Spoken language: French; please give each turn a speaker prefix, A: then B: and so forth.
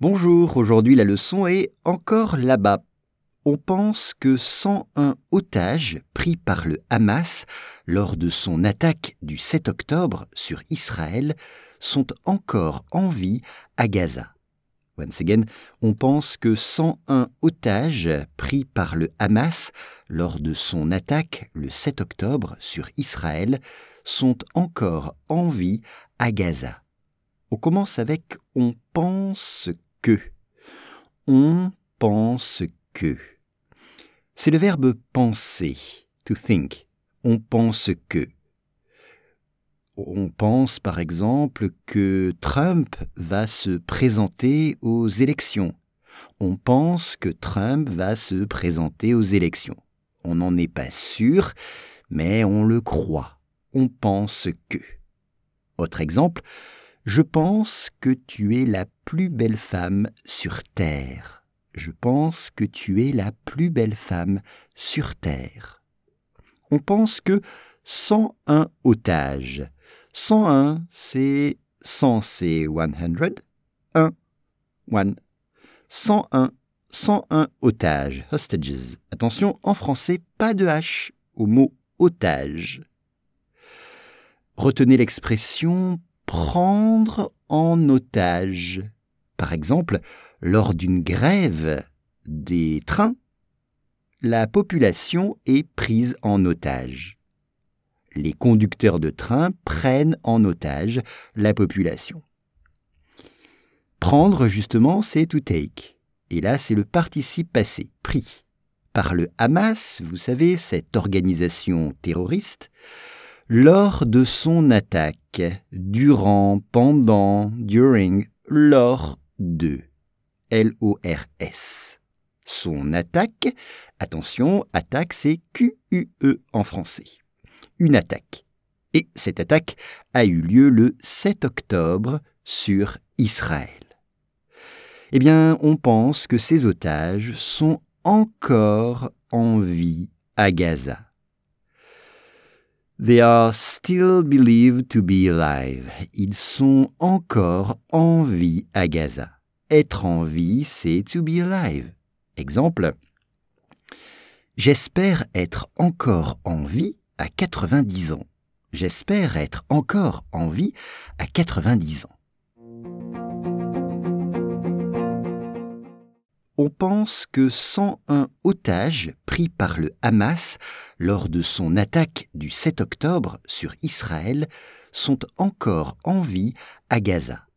A: Bonjour, aujourd'hui la leçon est encore là-bas. On pense que 101 otages pris par le Hamas lors de son attaque du 7 octobre sur Israël sont encore en vie à Gaza. Once again, on pense que 101 otages pris par le Hamas lors de son attaque le 7 octobre sur Israël sont encore en vie à Gaza. On commence avec « on pense que ». On pense que. C'est le verbe penser, to think. On pense que. On pense par exemple que Trump va se présenter aux élections. On pense que Trump va se présenter aux élections. On n'en est pas sûr, mais on le croit. On pense que. Autre exemple, je pense que tu es la plus belle femme sur terre. Je pense que tu es la plus belle femme sur terre. On pense que 101 otages. 101, c'est 100, c'est 100. 101 otages, hostages. Attention, en français, pas de H au mot otage. Retenez l'expression prendre en otage. Par exemple, lors d'une grève des trains, la population est prise en otage. Les conducteurs de train prennent en otage la population. Prendre, justement, c'est to take. Et là, c'est le participe passé, pris. Par le Hamas, vous savez, cette organisation terroriste, lors de son attaque, durant, pendant, during, lors de, L-O-R-S. Son attaque, attention, attaque c'est Q-U-E en français. Une attaque. Et cette attaque a eu lieu le 7 octobre sur Israël. Eh bien, on pense que ces otages sont encore en vie à Gaza. They are still believed to be alive. Ils sont encore en vie à Gaza. Être en vie, c'est to be alive. Exemple, j'espère être encore en vie à 90 ans. J'espère être encore en vie à 90 ans. On pense que 101 otages pris par le Hamas lors de son attaque du 7 octobre sur Israël sont encore en vie à Gaza.